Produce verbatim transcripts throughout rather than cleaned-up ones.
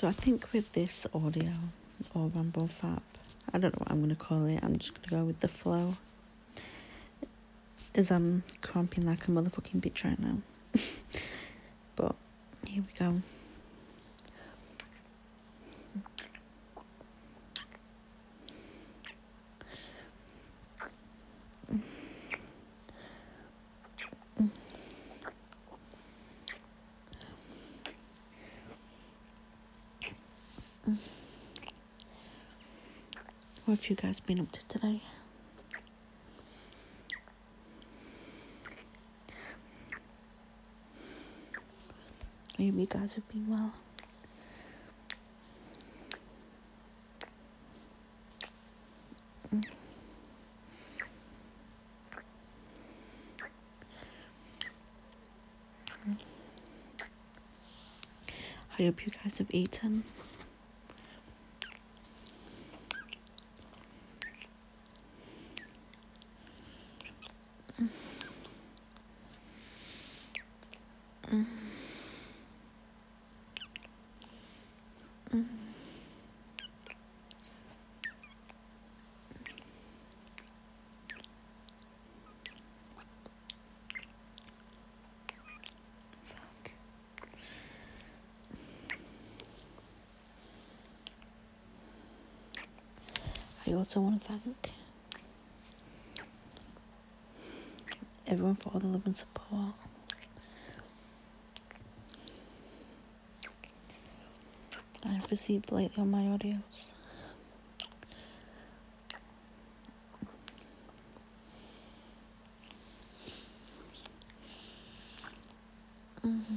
So I think with this audio or Rambo Fab, I don't know what I'm going to call it, I'm just going to go with the flow, as I'm cramping like a motherfucking bitch right now. But here we go. What have you guys been up to today? I hope you guys have been well. I hope you guys have eaten. I also want to thank everyone for all the love and support. I've received lately on my audios. Mm-hmm.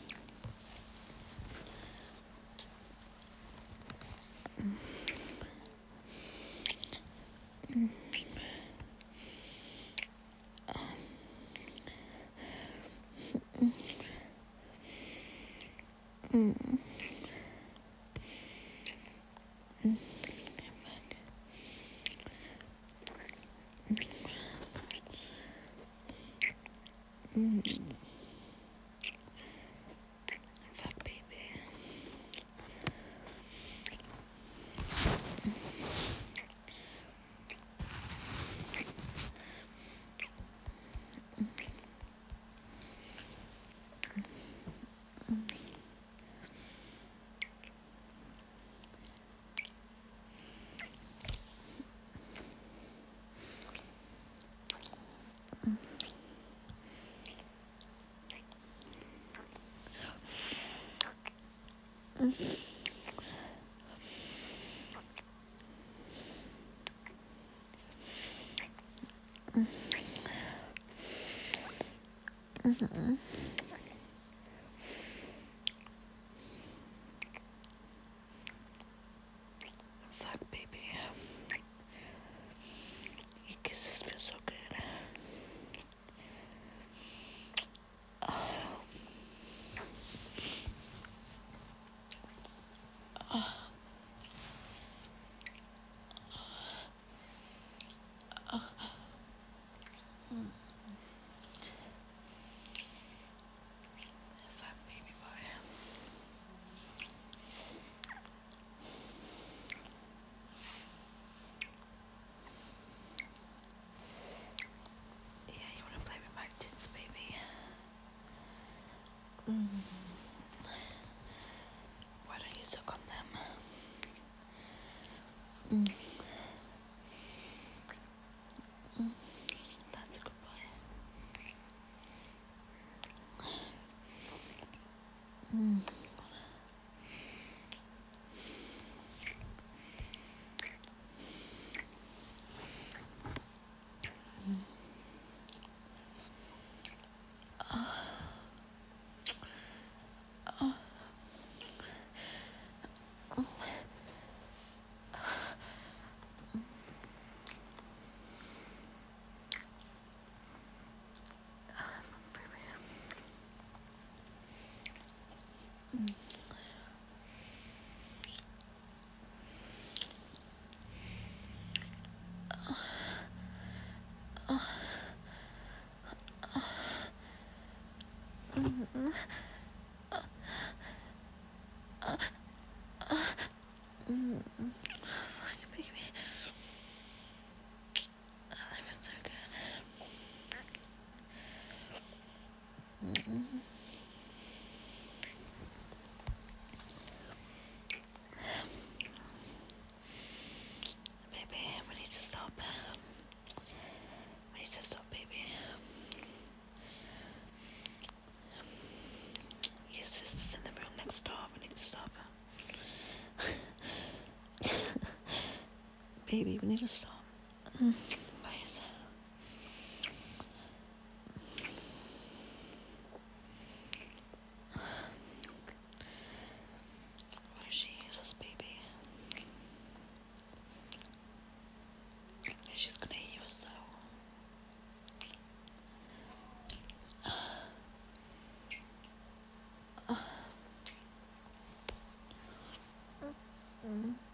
Mm. Mm. Fuck, baby. Mm-hmm. Fuck, baby. Your kisses feel so good. Mm. Baby. Oh, that was so good. Mm-hmm. Baby, we need to stop. We need to stop, baby. Your sister's in the room next door. We need to stop. Baby, we need to stop. Mm. Please. What if she hears us, baby? She's gonna hear us though. Mm.